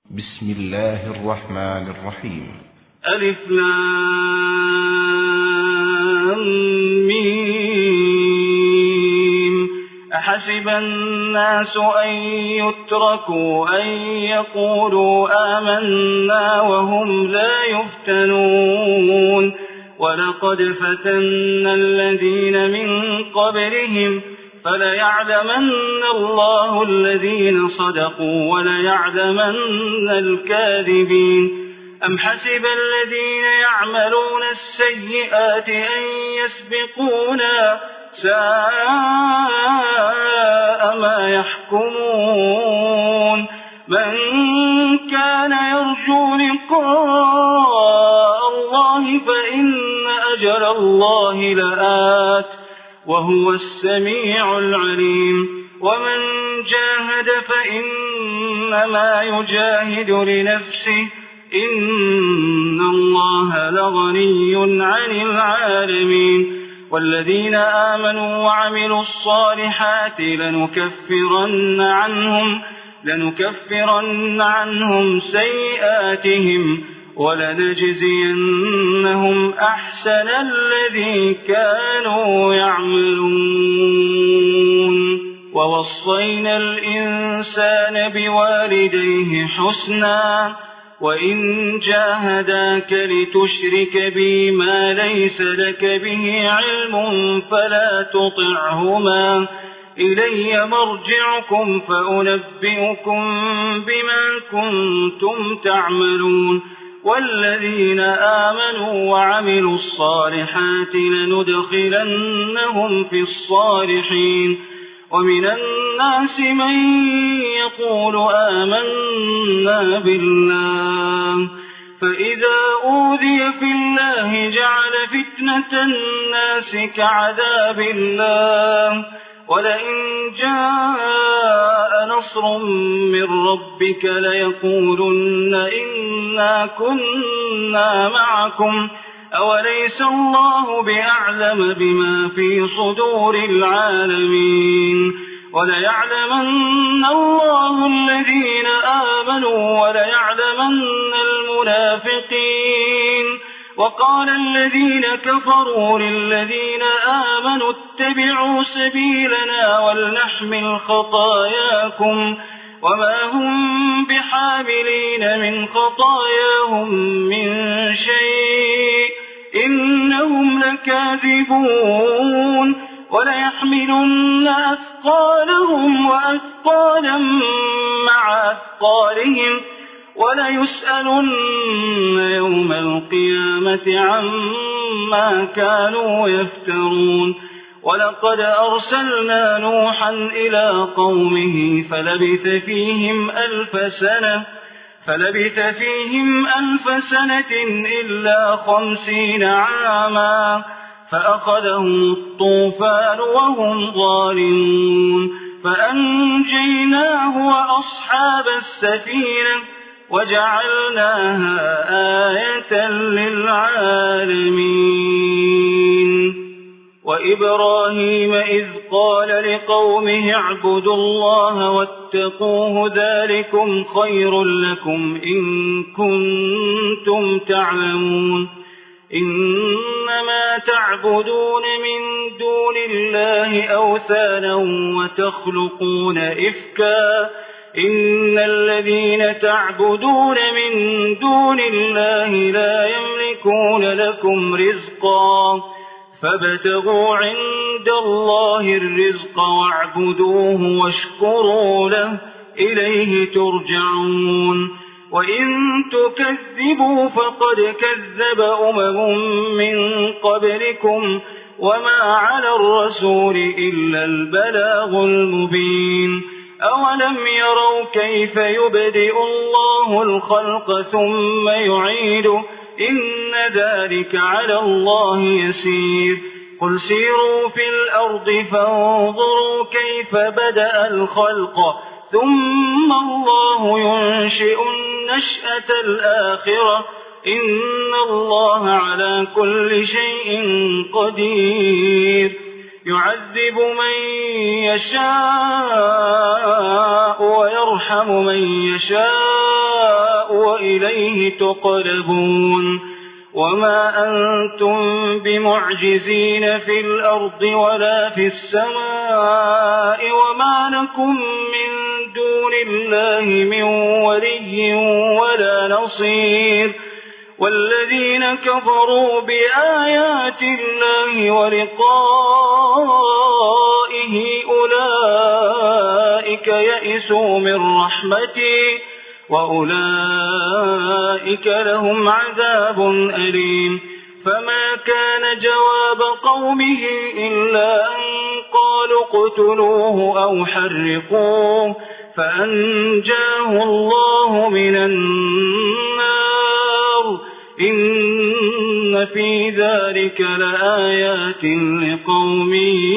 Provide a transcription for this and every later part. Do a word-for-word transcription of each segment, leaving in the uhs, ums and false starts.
بسم الله الرحمن الرحيم. ألف لام ميم. أحسب الناس أن يتركوا أن يقولوا آمنا وهم لا يفتنون ولقد فتنا الذين من قبلهم فليعلمن الله الذين صدقوا وليعلمن الكاذبين. أم حسب الذين يعملون السيئات أن يسبقونا ساء ما يحكمون. من كان يرجو لقاء الله فإن أجل الله لآت وهو السميع العليم. ومن جاهد فإنما يجاهد لنفسه إن الله لغني عن العالمين. والذين آمنوا وعملوا الصالحات لنكفرن عنهم لنكفرن عنهم سيئاتهم ولنجزينهم أحسن الذي كانوا يعملون. ووصينا الإنسان بوالديه حسنا وإن جاهداك لتشرك بي ما ليس لك به علم فلا تطعهما إلي مرجعكم فأنبئكم بما كنتم تعملون. والذين آمنوا وعملوا الصالحات لندخلنهم في الصالحين. ومن الناس من يقول آمنا بالله فإذا أوذي في الله جعل فتنة الناس كعذاب الله ولئن جاء نصر من ربك ليقولن إنا كنا معكم أوليس الله بأعلم بما في صدور العالمين. وليعلمن الله الذين آمنوا وليعلمن المنافقين. وقال الذين كفروا للذين آمنوا اتبعوا سبيلنا ولنحمل خطاياكم وما هم بحاملين من خطاياهم من شيء إنهم لكاذبون. وليحملن أثقالهم وأثقالا مع أثقالهم وليسألن يوم القيامة عما كانوا يفترون. ولقد أرسلنا نوحا إلى قومه فلبث فيهم ألف سنة فلبث فيهم ألف سنة إلا خمسين عاما فأخذهم الطوفان وهم ظالمون فأنجيناه وأصحاب السفينة وجعلناها آية للعالمين. وإبراهيم إذ قال لقومه اعبدوا الله واتقوه ذلكم خير لكم إن كنتم تعلمون. إنما تعبدون من دون الله أوثانا وتخلقون إفكا إن الذين تعبدون من دون الله لا يملكون لكم رزقا فابتغوا عند الله الرزق واعبدوه واشكروا له إليه ترجعون. وإن تكذبوا فقد كذب أمم من قبلكم وما على الرسول إلا البلاغ المبين. أولم يروا كيف يبدئ الله الخلق ثم يعيده إن ذلك على الله يسير. قل سيروا في الأرض فانظروا كيف بدأ الخلق ثم الله ينشئ النشأة الآخرة إن الله على كل شيء قدير. يعذب من يشاء ويرحم من يشاء وإليه تقلبون وما أنتم بمعجزين في الأرض ولا في السماء وما لكم من دون الله من ولي ولا نصير والذين كفروا بآيات الله ولقائه أولئك يئسوا من رحمتي وأولئك لهم عذاب أليم فما كان جواب قومه إلا أن قالوا اقتلوه أو حرقوه فأنجاه الله من النار إن في ذلك لآيات لقوم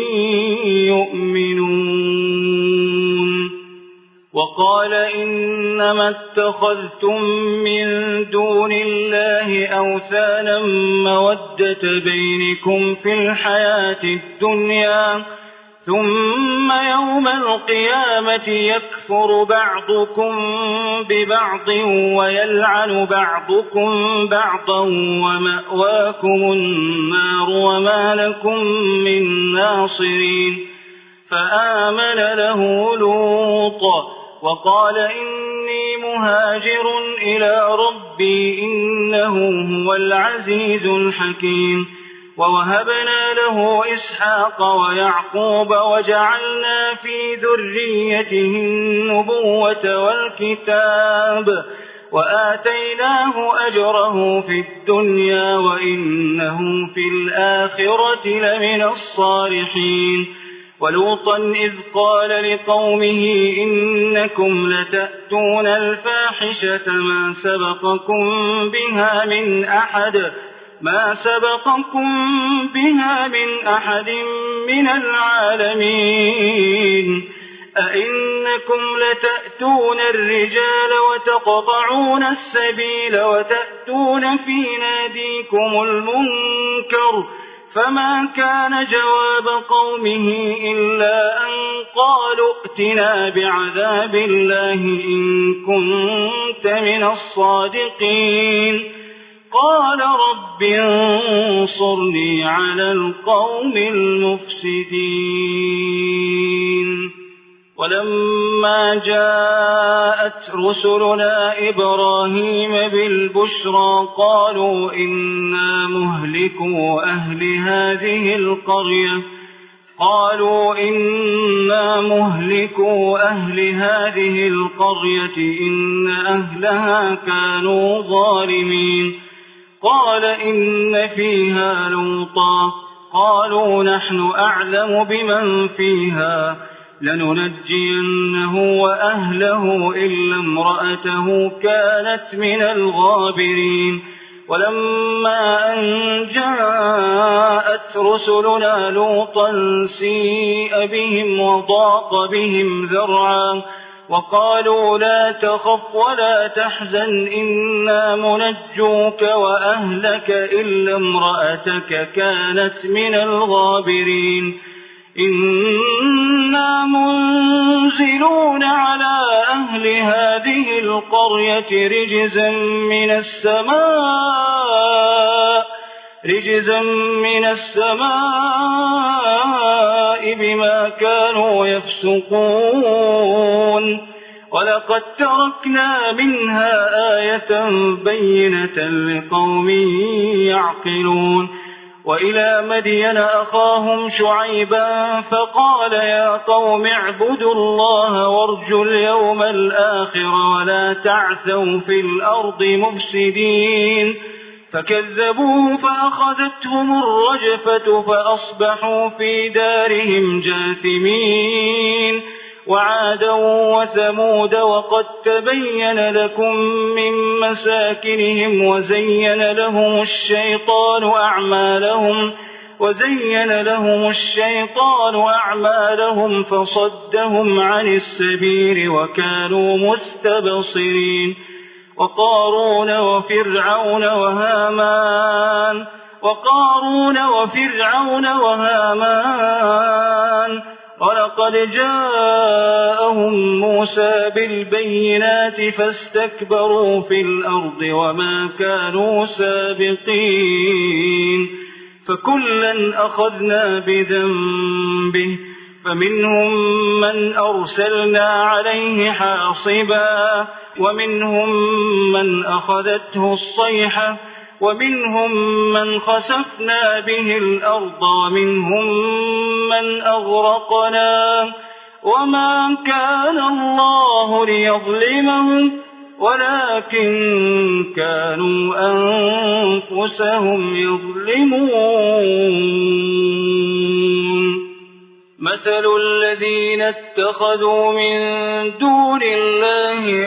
يؤمنون وقال إنما اتخذتم من دون الله أوثانا مودة بينكم في الحياة الدنيا ثم يوم القيامة يكفر بعضكم ببعض ويلعن بعضكم بعضا ومأواكم النار وما لكم من ناصرين فآمن له لوط وقال إني مهاجر إلى ربي إنه هو العزيز الحكيم ووهبنا له إسحاق ويعقوب وجعلنا في ذريته النبوة والكتاب وآتيناه أجره في الدنيا وإنه في الآخرة لمن الصالحين ولوطا إذ قال لقومه إنكم لتأتون الفاحشة ما سبقكم بها من أحد ما سبقكم بها من أحد من العالمين أئنكم لتأتون الرجال وتقطعون السبيل وتأتون في ناديكم المنكر فما كان جواب قومه إلا أن قالوا ائتنا بعذاب الله إن كنت من الصادقين قال رب انصرني على القوم المفسدين ولما جاءت رسلنا إبراهيم بالبشرى قالوا إنا مهلكو أهل هذه القرية قالوا إنا مهلكو أهل هذه القرية إن أهلها كانوا ظالمين قال إن فيها لوطا قالوا نحن أعلم بمن فيها لننجينه وأهله إلا امرأته كانت من الغابرين ولما أن جاءت رسلنا لوطا سيء بهم وضاق بهم ذرعا وقالوا لا تخف ولا تحزن إنا منجوك وأهلك إلا امرأتك كانت من الغابرين إنا منزلون على أهل هذه القرية رجزا من السماء رجزا من السماء بما كانوا يفسقون ولقد تركنا منها آية بينة لقوم يعقلون وإلى مدين أخاهم شعيبا فقال يا قوم اعبدوا الله وارجوا اليوم الآخر ولا تعثوا في الأرض مفسدين فكذبوه فأخذتهم الرجفة فأصبحوا في دارهم جاثمين وعادا وثمود وقد تبين لكم من مساكنهم وزين لهم الشيطان أعمالهم وزين لهم الشيطان أعمالهم فصدهم عن السبيل وكانوا مستبصرين وقارون وفرعون وهامان وقارون وفرعون وهامان ولقد جاءهم موسى بالبينات فاستكبروا في الأرض وما كانوا سابقين فكلا أخذنا بذنبه فمنهم من أرسلنا عليه حاصبا ومنهم من أخذته الصيحة ومنهم من خسفنا به الأرض ومنهم من أغرقنا وما كان الله ليظلمهم ولكن كانوا أنفسهم يظلمون مثل الذين اتخذوا من دون الله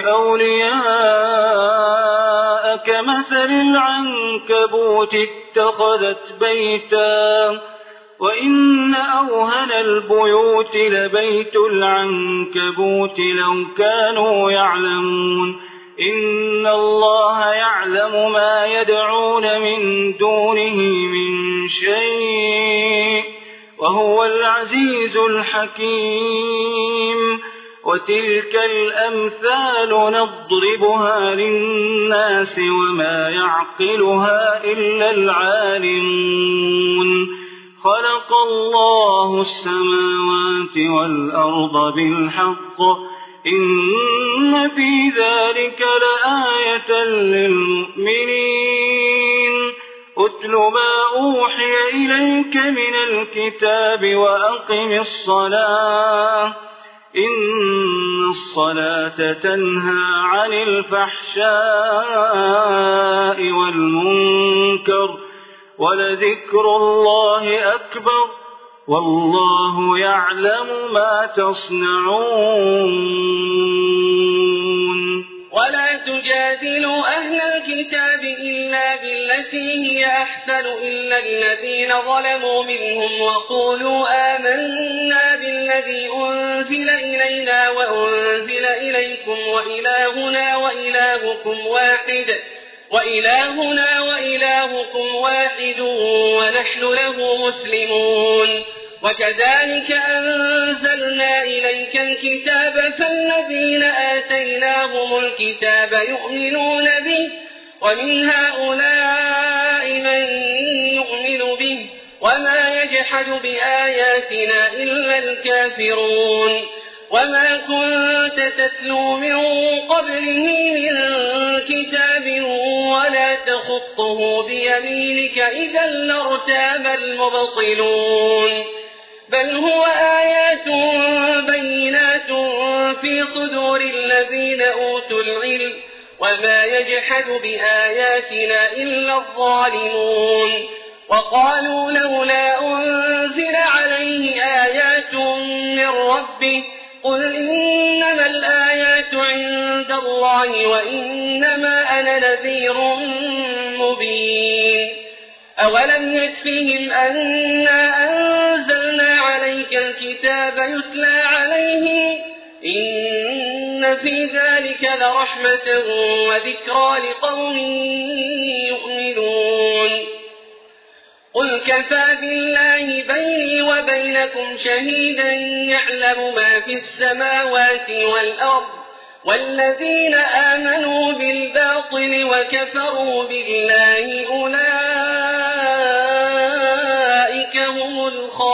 أولياء كمثل العنكبوت اتخذت بيتا وإن أوهن البيوت لبيت العنكبوت لو كانوا يعلمون إن الله يعلم ما يدعون من دونه من شيء وهو العزيز الحكيم وتلك الأمثال نضربها للناس وما يعقلها إلا العالمون خلق الله السماوات والأرض بالحق إن في ذلك لآية للمؤمنين أتل ما أوحي إليك من الكتاب وأقم الصلاة إن الصلاة تنهى عن الفحشاء والمنكر ولذكر الله أكبر والله يعلم ما تصنعون ولا تجادلوا أهل الكتاب إلا بالتي هي أحسن إلا الذين ظلموا منهم وقولوا آمنا بالذي أنزل إلينا وأنزل إليكم وإلهنا وإلهكم واحد وإلهنا وإلهكم واحد ونحن له مسلمون وكذلك أنزلنا إليك الكتاب فالذين آتيناهم الكتاب يؤمنون به ومن هؤلاء من يؤمن به وما يجحد بآياتنا إلا الكافرون وما كنت تتلو من قبله من كتاب ولا تخطه بيمينك إذا لارتاب المبطلون بل هو آيات بينات في صدور الذين أوتوا العلم وما يجحد بآياتنا إلا الظالمون وقالوا لولا أنزل عليه آيات من ربه قل إنما الآيات عند الله وإنما أنا نذير مبين أولم يكفهم أنا أنزلنا عليك الكتاب يتلى عليهم إن في ذلك لرحمة وذكرى لقوم يؤمنون قل كفى بالله بيني وبينكم شهيدا يعلم ما في السماوات والأرض والذين آمنوا بالباطل وكفروا بالله أولئك هم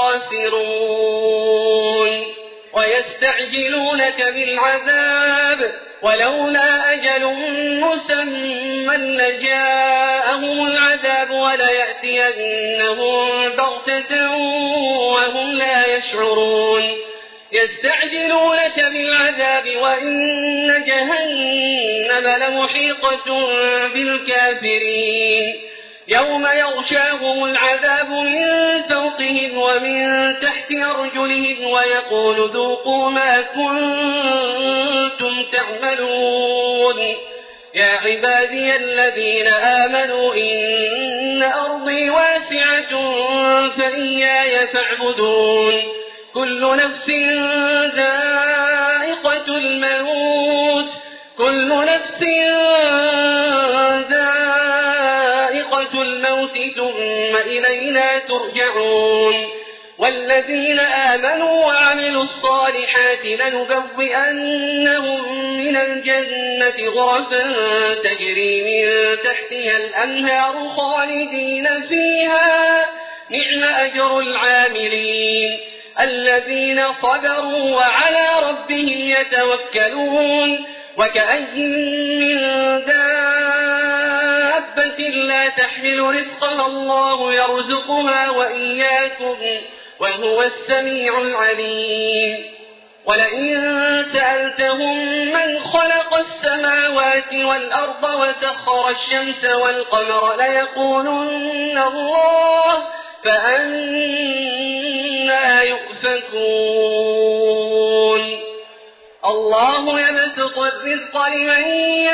الخاسرون ويستعجلونك بالعذاب ولولا أجل مسمى لجاءهم العذاب وليأتينهم بغتة وهم لا يشعرون يستعجلونك بالعذاب وإن جهنم لمحيطة بالكافرين يوم يغشاهم العذاب من فوقهم ومن تحت أرجلهم ويقول ذوقوا ما كنتم تعملون يا عبادي الذين آمنوا إن أرضي واسعة فإياي فاعبدون كل نفس ذائقة الموت كل نفس ذائقة الموت ثم إلينا ترجعون والذين آمنوا وعملوا الصالحات لنبوئنهم من الجنة غرفا تجري من تحتها الأنهار خالدين فيها نعم أجر العاملين الذين صبروا وعلى ربهم يتوكلون وكأي من دابة لا تحمل رزقها الله يرزقها وإياكم وهو السميع العليم ولئن سألتهم من خلق السماوات والأرض وسخر الشمس والقمر ليقولن الله فأنى يؤفكون الله يبسط الرزق لمن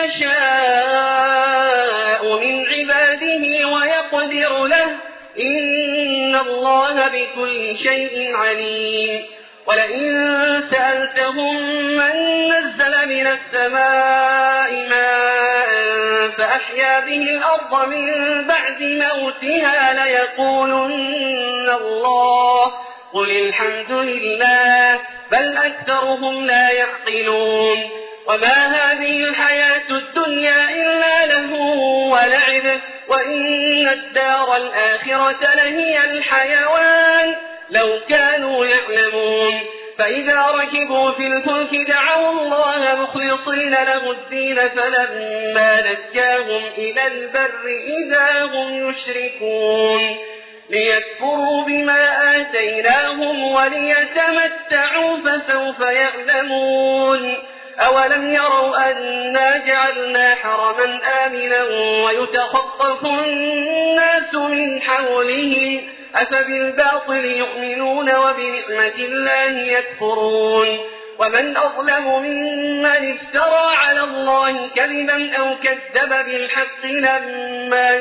يشاء من عباده ويقدر له إن الله بكل شيء عليم ولئن سألتهم من نزل من السماء ماء فأحيا به الأرض من بعد موتها ليقولن الله قل الحمد لله بل أكثرهم لا يعقلون وما هذه الحياة الدنيا إلا لهو ولعب وإن الدار الآخرة لهي الحيوان لو كانوا يعلمون فإذا ركبوا في الفلك دعوا الله مخلصين له الدين فلما نجاهم إلى البر إذا هم يشركون ليكفروا بما آتيناهم وليتمتعوا فسوف يعلمون أولم يروا أنا جعلنا حرما آمنا ويتخطف الناس من حولهم أفبالباطل يؤمنون وبنعمة الله يكفرون ومن أظلم ممن افترى على الله كذبا أو كذب بالحق لما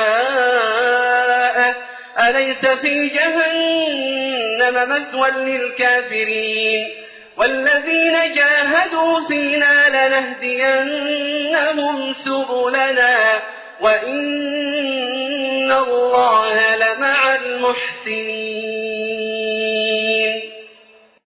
جاءه أليس في جهنم مثوى للكافرين والذين جاهدوا فينا لنهدينهم سبلنا وإن الله لمع المحسنين